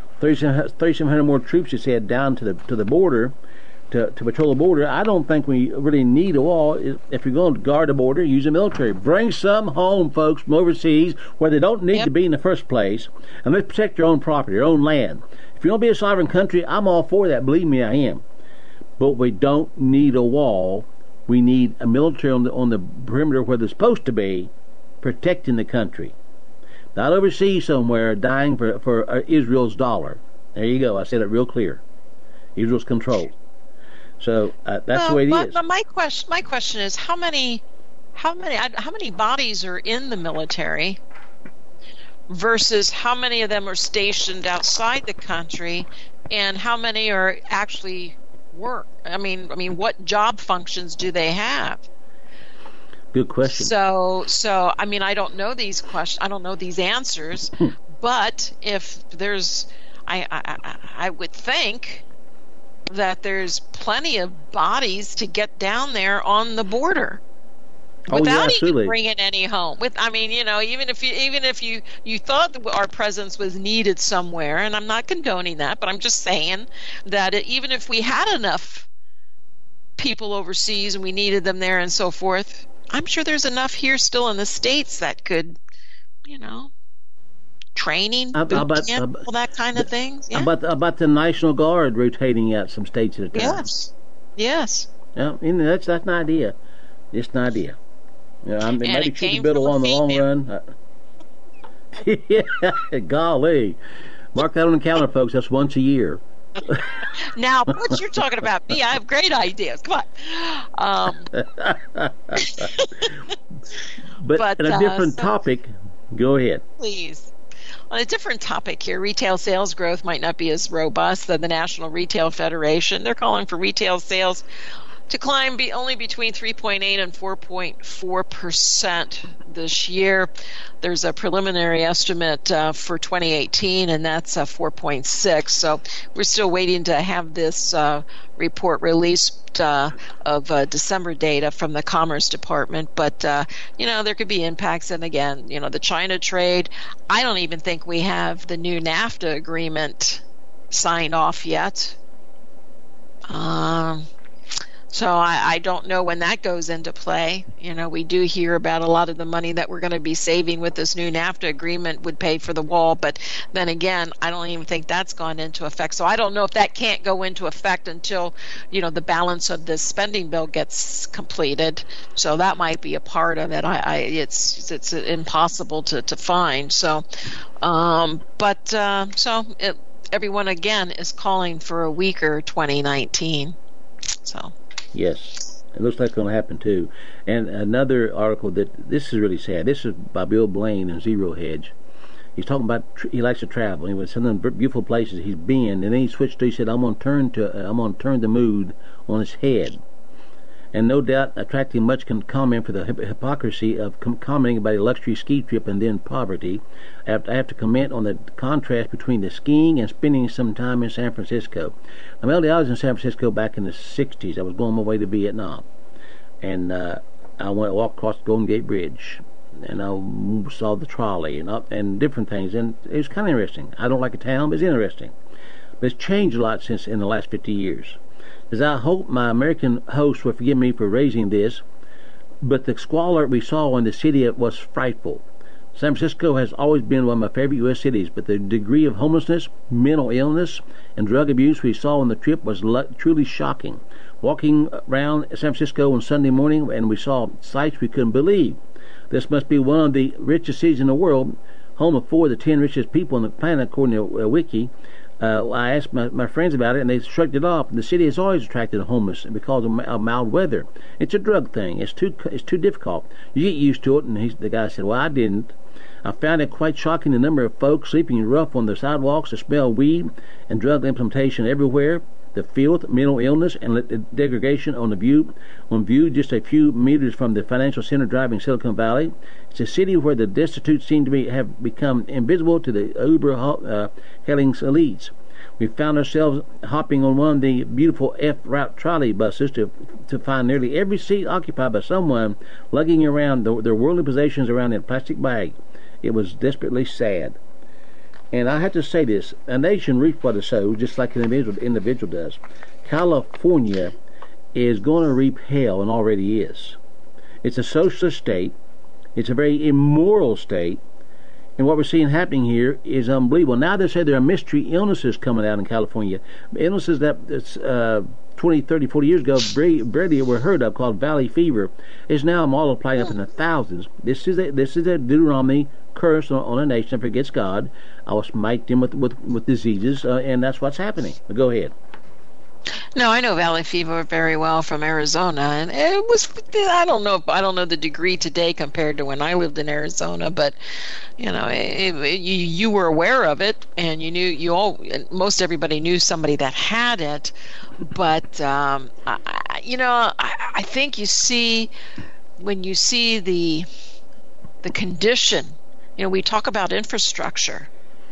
S2: 3,700 more troops. He said down to the border to patrol the border. I don't think we really need a wall. If you're going to guard the border, use the military. Bring some home, folks, from overseas where they don't need to be in the first place, and let's protect your own property, your own land. If you're going to be a sovereign country, I'm all for that. Believe me, I am. But we don't need a wall. We need a military on the perimeter where they're supposed to be, protecting the country. Not overseas somewhere dying for Israel's dollar. There you go. I said it real clear. Israel's control. So that's the way it is.
S1: But my question is, how many bodies are in the military versus how many of them are stationed outside the country, and how many are actually work? I mean, what job functions do they have?
S2: Good question.
S1: So I don't know these questions. I don't know these answers. But if there's, I would think that there's plenty of bodies to get down there on the border without even bringing any home. Even if you thought that our presence was needed somewhere, and I'm not condoning that, but I'm just saying that even if we had enough people overseas and we needed them there and so forth, I'm sure there's enough here still in the States that could, training, boot camp, all that kind of things. Yeah.
S2: About the National Guard rotating out some states at a time.
S1: Yes.
S2: Yeah, that's an idea. It's an idea. Maybe shoot the bill on the long run. Yeah, golly. Mark that on the calendar, folks. That's once a year.
S1: Now, Butch, you're talking about me. I have great ideas. Come on.
S2: But on a different topic, go ahead.
S1: Please. On a different topic here, retail sales growth might not be as robust than the National Retail Federation. They're calling for retail sales to climb only between 3.8 and 4.4% this year. There's a preliminary estimate for 2018, and that's 4.6. So we're still waiting to have this report released of December data from the Commerce Department. But, there could be impacts. And again, the China trade, I don't even think we have the new NAFTA agreement signed off yet. So I don't know when that goes into play. We do hear about a lot of the money that we're going to be saving with this new NAFTA agreement would pay for the wall. But then again, I don't even think that's gone into effect. So I don't know if that can't go into effect until, the balance of this spending bill gets completed. So that might be a part of it. It's impossible to find. So, everyone again is calling for a weaker 2019. So.
S2: Yes, it looks like it's going to happen too. And another article this is really sad. This is by Bill Blaine in Zero Hedge. He's talking about he likes to travel. He went to some of the beautiful places he's been, and then he switched to. He said, "I'm going to turn the mood on its head." And no doubt, attracting much comment for the hypocrisy of commenting about a luxury ski trip and then poverty. I have to comment on the contrast between the skiing and spending some time in San Francisco. Now, Melody, I was in San Francisco back in the 60s. I was going my way to Vietnam. And I walked across the Golden Gate Bridge. And I saw the trolley and different things. And it was kind of interesting. I don't like a town, but it's interesting. But it's changed a lot since in the last 50 years. As I hope my American hosts will forgive me for raising this, but the squalor we saw in the city was frightful. San Francisco has always been one of my favorite U.S. cities, but the degree of homelessness, mental illness, and drug abuse we saw on the trip was truly shocking. Walking around San Francisco on Sunday morning, and we saw sights we couldn't believe. This must be one of the richest cities in the world, home of 4 of the 10 richest people on the planet, according to Wiki. I asked my friends about it, and they shrugged it off. The city has always attracted homeless because of mild weather. It's a drug thing. It's too difficult. You get used to it. And the guy said, "Well, I didn't. I found it quite shocking the number of folks sleeping rough on the sidewalks, the smell of weed and drug implementation everywhere, the filth, mental illness, and the degradation on view just a few meters from the financial center driving Silicon Valley. It's a city where the destitute seem to have become invisible to the Uber-hailing elites. We found ourselves hopping on one of the beautiful F-route trolley buses to find nearly every seat occupied by someone lugging around their worldly possessions around in a plastic bag. It was desperately sad. And I have to say this, a nation reaps what it sows, just like an individual does. California is going to reap hell, and already is. It's a socialist state. It's a very immoral state. And what we're seeing happening here is unbelievable. Now they say there are mystery illnesses coming out in California. Illnesses that 20, 30, 40 years ago barely were heard of, called valley fever, is now multiplying up in the thousands. This is a Deuteronomy curse on a nation that forgets God. I will smite them with diseases, and that's what's happening. But go ahead.
S1: No, I know valley fever very well from Arizona, and it was, I don't know the degree today compared to when I lived in Arizona, but you were aware of it, and you knew most everybody knew somebody that had it, but I think when you see the condition, we talk about infrastructure.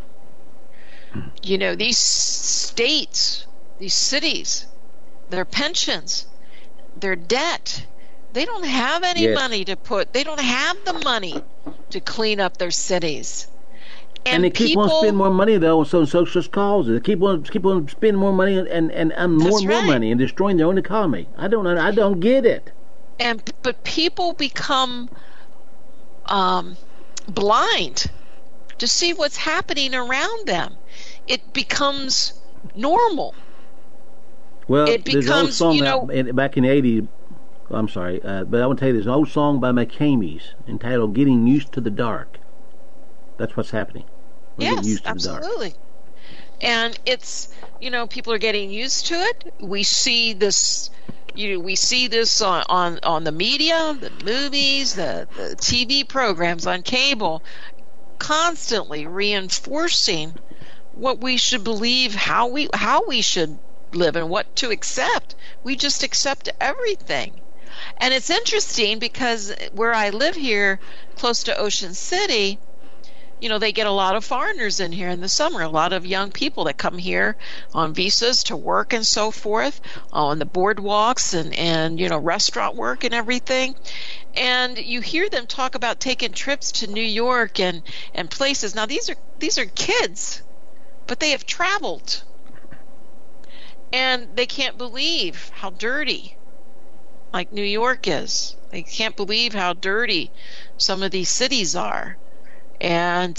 S1: These states, these cities, their pensions, their debt, they don't have any money to put. They don't have the money to clean up their cities.
S2: And they keep on spending more money though on socialist causes. They keep on spending more money and more money and destroying their own economy. I don't get it.
S1: But people become blind to see what's happening around them. It becomes normal.
S2: Well, there's an old song back in the 80s. I'm sorry, but I want to tell you, there's an old song by McCamey's entitled "Getting Used to the Dark." That's what's happening.
S1: Yes, absolutely. And it's, people are getting used to it. We see this. We see this on the media, the movies, the TV programs on cable, constantly reinforcing what we should believe, how we should live, and what to accept. We just accept everything. And it's interesting because where I live here, close to Ocean City, they get a lot of foreigners in here in the summer, a lot of young people that come here on visas to work and so forth, on the boardwalks and restaurant work and everything. And you hear them talk about taking trips to New York and places. Now these are kids, but they have traveled. And they can't believe how dirty like New York is. They can't believe how dirty some of these cities are. And,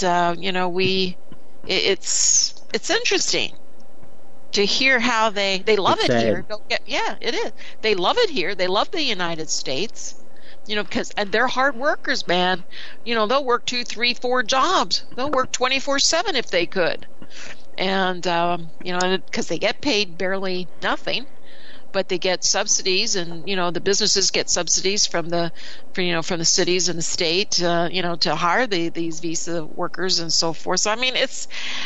S1: it's interesting to hear how they love
S2: It's
S1: it
S2: sad.
S1: here. It is. They love it here. They love the United States. And they're hard workers, man. They'll work 2, 3, 4 jobs. They'll work 24/7 if they could. And, because they get paid barely nothing, but they get subsidies, and, the businesses get subsidies from the cities and the state, to hire these visa workers and so forth. So, I mean, it's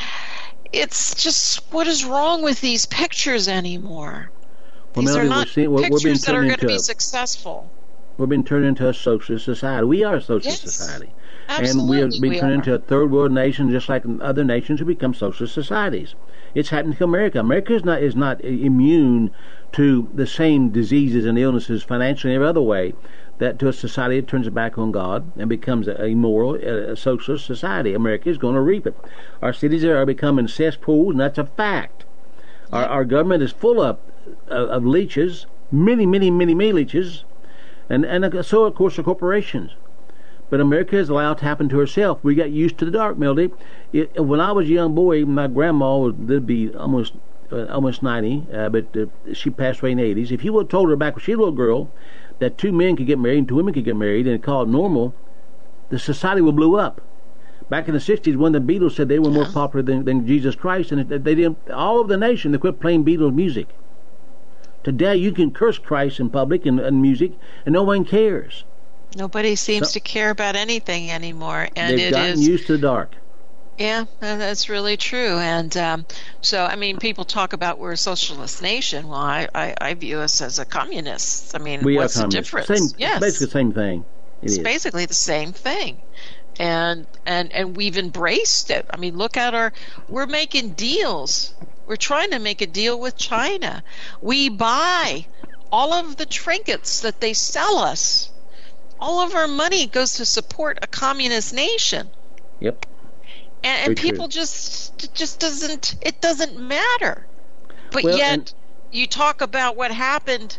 S1: just, what is wrong with these pictures anymore?
S2: Well,
S1: These are
S2: Melody,
S1: not
S2: we're being
S1: pictures that are
S2: turned
S1: going to be
S2: into
S1: successful.
S2: we've been turned into a socialist society. We are a socialist
S1: Yes,
S2: society.
S1: absolutely,
S2: And we have been
S1: we
S2: turned
S1: are.
S2: into a third world nation, just like other nations who become socialist societies. It's happened to America. America is not immune to the same diseases and illnesses, financially and every other way, that to a society that turns its back on God and becomes a immoral, socialist society. America is going to reap it. Our cities are becoming cesspools, and that's a fact. Our government is full of leeches, many leeches, and so, of course, the corporations. But America is allowed to happen to herself. We got used to the dark, Melody. When I was a young boy, my grandma would be almost 90, but she passed away in the 80s. If you would have told her back when she was a little girl that 2 men could get married and 2 women could get married and call it normal, the society would blow up. Back in the 60s, when the Beatles said they were more popular than Jesus Christ, and they didn't, all over the nation, they quit playing Beatles music. Today, you can curse Christ in public and music, and no one cares.
S1: Nobody seems to care about anything anymore, and
S2: They've gotten used to the dark.
S1: Yeah, that's really true. And so, I mean, people talk about we're a socialist nation. Well, I view us as a communist. I mean,
S2: We
S1: what's
S2: are
S1: the
S2: communists.
S1: difference? Yes,
S2: Basically the same thing.
S1: it's basically the same thing. And we've embraced it. I mean, we're making deals. We're trying to make a deal with China. We buy all of the trinkets that they sell us. All of our money goes to support a communist nation.
S2: Yep.
S1: And people just doesn't matter. But
S2: Well,
S1: yet you talk about what happened,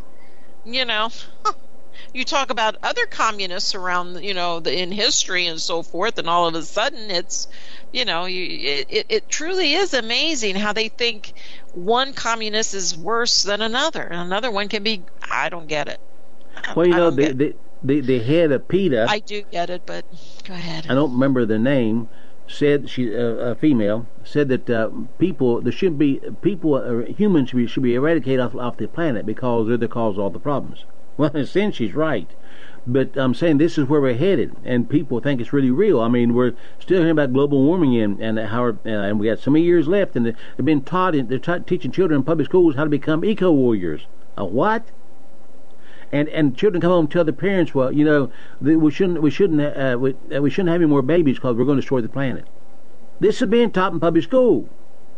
S1: you talk about other communists around, in history and so forth, and all of a sudden it's, it truly is amazing how they think one communist is worse than another. Another one can be, I don't get it.
S2: Well, the head of PETA,
S1: I do get it, but go ahead.
S2: I don't remember the name, said, she's a female, said that humans should be eradicated off the planet because they're the cause of all the problems. Well, in a sense, she's right. But I'm saying this is where we're headed, and people think it's really real. I mean, we're still hearing about global warming and we got so many years left, and they've been teaching children in public schools how to become eco warriors. A what? And children come home and tell their parents, well, we shouldn't have any more babies because we're going to destroy the planet. This is being taught in public school.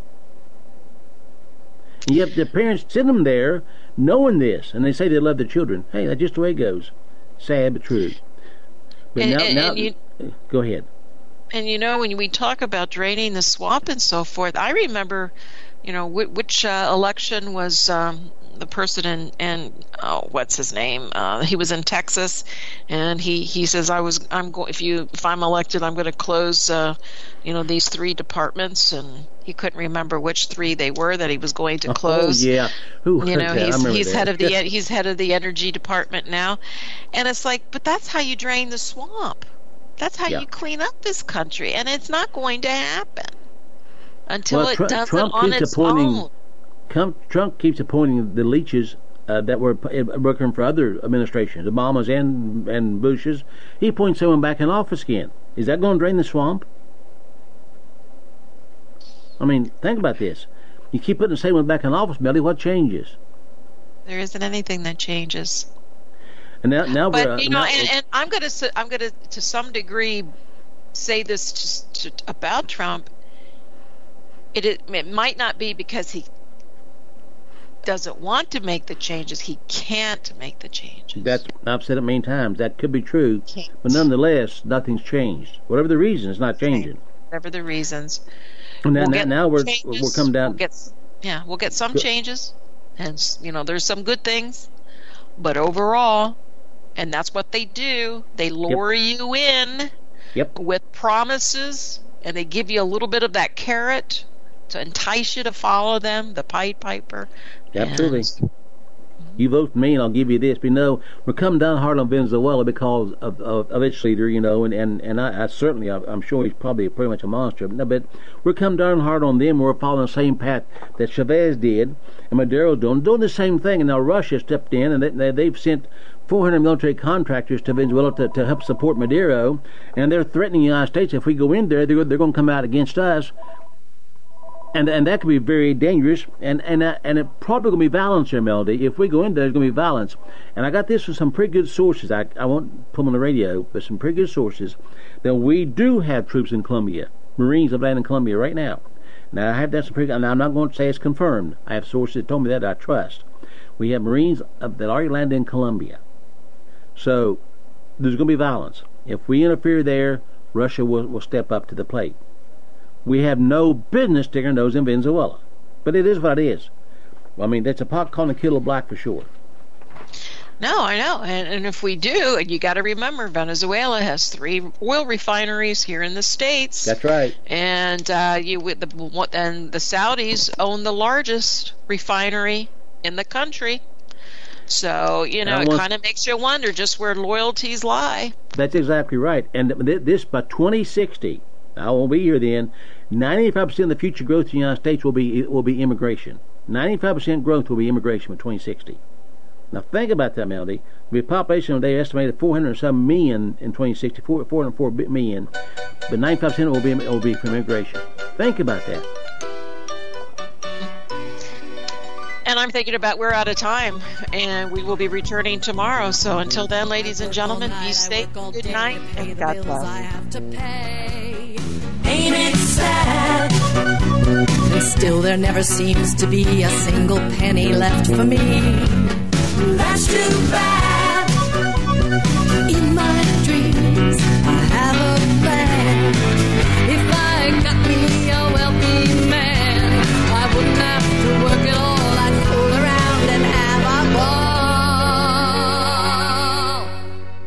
S2: And yet the parents send them there knowing this, and they say they love their children. Hey, that's just the way it goes. Sad but true. But go ahead.
S1: And when we talk about draining the swamp and so forth, I remember, which election was the person in what's his name? He was in Texas, and he says if I'm elected, I'm going to close these 3 departments, and he couldn't remember which 3 they were that he was going to close.
S2: Oh yeah,
S1: he's head of the energy department now, and it's like, but that's how you drain the swamp. That's how you clean up this country, and it's not going to happen until it does it on its own.
S2: Trump keeps appointing the leeches that were working for other administrations, Obama's and Bush's. He appoints someone back in office again. Is that going to drain the swamp? I mean, think about this. You keep putting the same one back in office, Melly, what changes?
S1: There isn't anything that changes.
S2: And now,
S1: but and I'm going to some degree say this about Trump. It might not be because he doesn't want to make the changes. He can't make the changes.
S2: I've said it many times. That could be true, but nonetheless, nothing's changed. Whatever the reason, it's not changing.
S1: Whatever the reasons.
S2: And now we'll come down.
S1: We'll get some changes, and there's some good things, But overall, and that's what they do, they lure you in with promises, and they give you a little bit of that carrot to entice you to follow them, the Pied Piper.
S2: Absolutely. You vote for me, and I'll give you this. But, we're coming down hard on Venezuela because of its leader, and I certainly, I'm sure he's probably pretty much a monster. But we're coming down hard on them. We're following the same path that Chavez did, and Maduro's doing the same thing. And now Russia stepped in, and they've sent 400 military contractors to Venezuela to help support Maduro, and they're threatening the United States. If we go in there, they're going to come out against us. And that could be very dangerous, and it probably going to be violence here, Melody. If we go in there, there's going to be violence. And I got this from some pretty good sources. I won't put them on the radio, but some pretty good sources that we do have troops in Colombia. Marines have landed in Colombia right now. Now, I have that some pretty. Now, I'm not going to say it's confirmed. I have sources that told me that I trust. We have Marines that already landed in Colombia. So there's going to be violence. If we interfere there, Russia will step up to the plate. We have no business sticking our nose in Venezuela. But it is what it is. I mean, that's a pot calling the kettle black for sure.
S1: No, I know. And if we do, you got to remember, Venezuela has 3 oil refineries here in the States.
S2: That's right.
S1: And the Saudis own the largest refinery in the country. So, it kind of makes you wonder just where loyalties lie.
S2: That's exactly right. And this, by 2060, I won't be here then, 95% of the future growth in the United States will be immigration. 95% growth will be immigration by 2060. Now think about that, Melody. The population they estimated 407 million in 2060, 404 million, but 95% will be from immigration. Think about that.
S1: And I'm thinking about we're out of time, and we will be returning tomorrow. So until then, ladies and gentlemen, be safe, good night, and God bless.
S8: Ain't it sad? And still there never seems to be a single penny left for me. That's too bad.